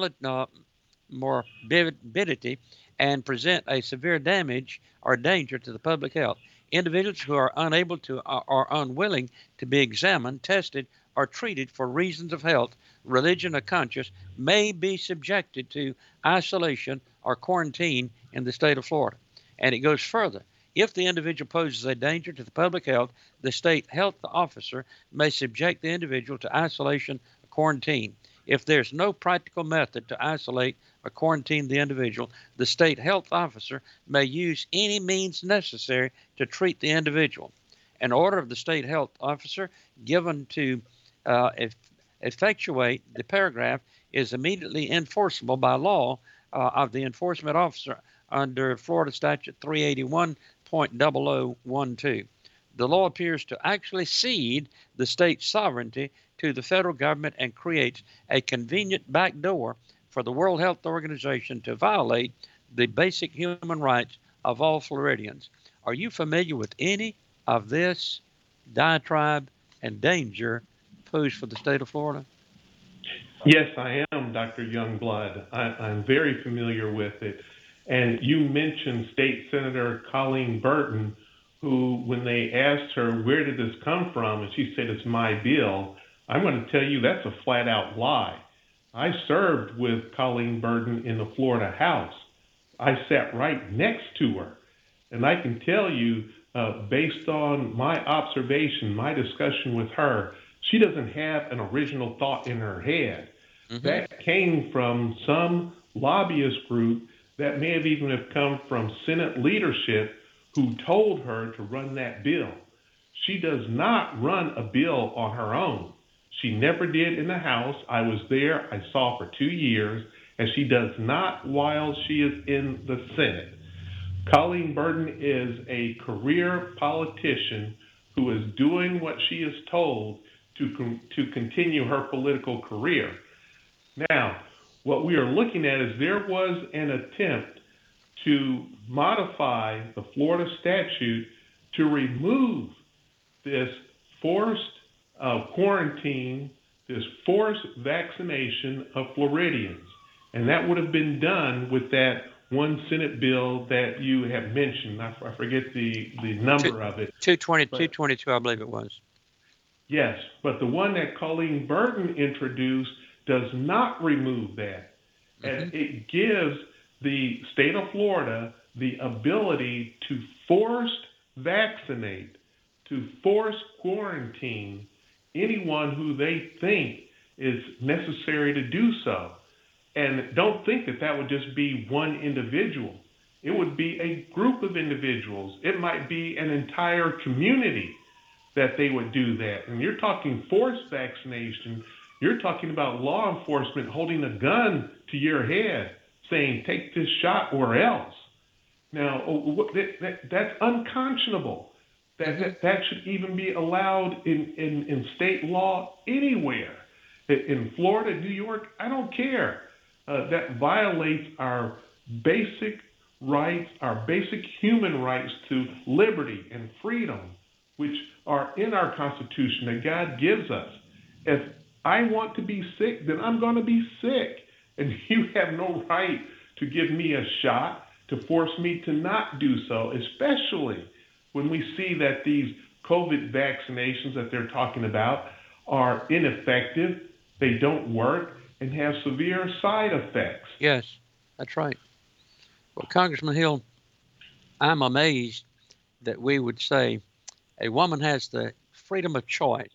morbidity and present a severe damage or danger to the public health. Individuals who are unable to or unwilling to be examined, tested, or treated for reasons of health, religion, or conscience may be subjected to isolation or quarantine in the state of Florida. And it goes further. If the individual poses a danger to the public health, the state health officer may subject the individual to isolation or quarantine. If there's no practical method to isolate or quarantine the individual, the state health officer may use any means necessary to treat the individual. An order of the state health officer given to effectuate the paragraph is immediately enforceable by law of the enforcement officer under Florida Statute 381.0012. The law appears to actually cede the state's sovereignty to the federal government and creates a convenient backdoor for the World Health Organization to violate the basic human rights of all Floridians. Are you familiar with any of this diatribe and danger posed for the state of Florida? Yes, I am, Dr. Youngblood. I'm very familiar with it. And you mentioned State Senator Colleen Burton, who, when they asked her, where did this come from? And she said, it's my bill. I'm going to tell you that's a flat out lie. I served with Colleen Burton in the Florida House. I sat right next to her. And I can tell you based on my observation, my discussion with her, she doesn't have an original thought in her head. Mm-hmm. That came from some lobbyist group that may have even have come from Senate leadership who told her to run that bill. She does not run a bill on her own. She never did in the House. I was there. I saw for 2 years, and she does not while she is in the Senate. Colleen Burton is a career politician who is doing what she is told to continue her political career. Now, what we are looking at is there was an attempt to modify the Florida statute to remove this forced quarantine, this forced vaccination of Floridians. And that would have been done with that one Senate bill that you have mentioned. I forget the number of it. 222, I believe it was. Yes, but the one that Colleen Burton introduced does not remove that. And it gives the state of Florida the ability to force vaccinate, to force quarantine anyone who they think is necessary to do so. And don't think that that would just be one individual. It would be a group of individuals. It might be an entire community that they would do that. And you're talking forced vaccination. You're talking about law enforcement holding a gun to your head saying, take this shot or else. Now, that's unconscionable. That should even be allowed in state law anywhere. In Florida, New York, I don't care. That violates our basic rights, our basic human rights to liberty and freedom, which are in our Constitution that God gives us. If I want to be sick, then I'm going to be sick. And you have no right to give me a shot, to force me to not do so, especially when we see that these COVID vaccinations that they're talking about are ineffective, they don't work, and have severe side effects. Yes, that's right. Well, Congressman Hill, I'm amazed that we would say a woman has the freedom of choice,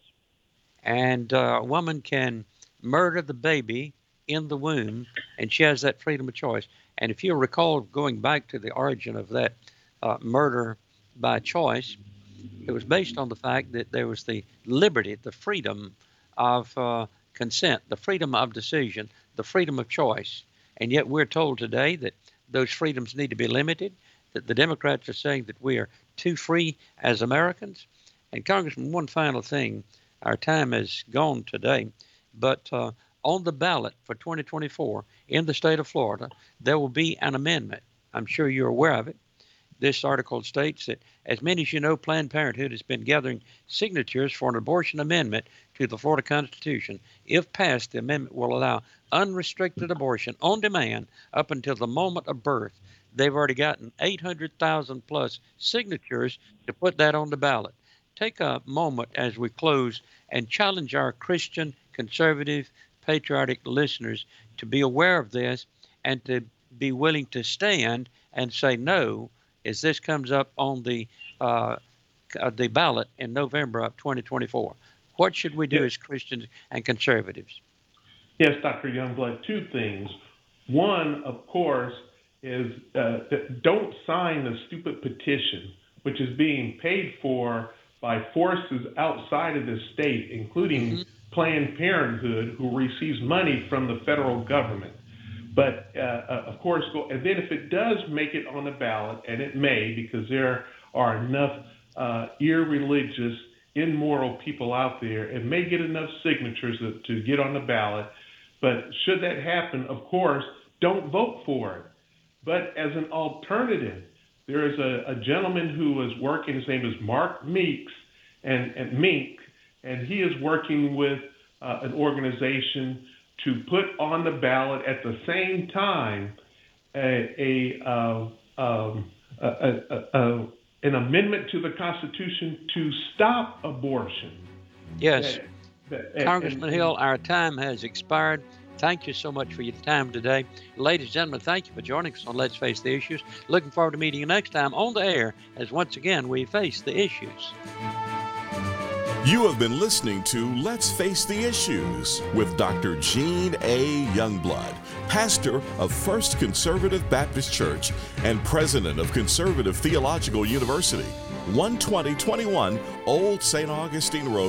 and a woman can murder the baby in the womb, and she has that freedom of choice. And if you recall, going back to the origin of that murder by choice, it was based on the fact that there was the liberty, the freedom of consent, the freedom of decision, the freedom of choice. And yet we're told today that those freedoms need to be limited, that the Democrats are saying that we are too free as Americans. And Congressman, one final thing, our time is gone today, but on the ballot for 2024 in the state of Florida, there will be an amendment. I'm sure you're aware of it. This article states that, as many as you know, Planned Parenthood has been gathering signatures for an abortion amendment to the Florida Constitution. If passed, the amendment will allow unrestricted abortion on demand up until the moment of birth. They've already gotten 800,000 plus signatures to put that on the ballot. Take a moment as we close and challenge our Christian, conservative, patriotic listeners to be aware of this and to be willing to stand and say no as this comes up on the ballot in November of 2024. What should we do as Christians and conservatives? Yes, Dr. Youngblood, two things. One, of course, is don't sign the stupid petition, which is being paid for by forces outside of the state, including Planned Parenthood, who receives money from the federal government. But, of course, and then if it does make it on the ballot, and it may, because there are enough irreligious, immoral people out there, it may get enough signatures to get on the ballot. But should that happen, of course, don't vote for it. But as an alternative, there is a gentleman who is working, his name is Mark Meeks, and he is working with an organization to put on the ballot at the same time an amendment to the Constitution to stop abortion. Yes. Congressman Hill, our time has expired. thank you so much for your time today. Ladies and gentlemen, thank you for joining us on Let's Face the Issues. Looking forward to meeting you next time on the air as once again we face the issues. You have been listening to Let's Face the Issues with Dr. Gene A. Youngblood, pastor of First Conservative Baptist Church and president of Conservative Theological University, 12021 Old St. Augustine Road.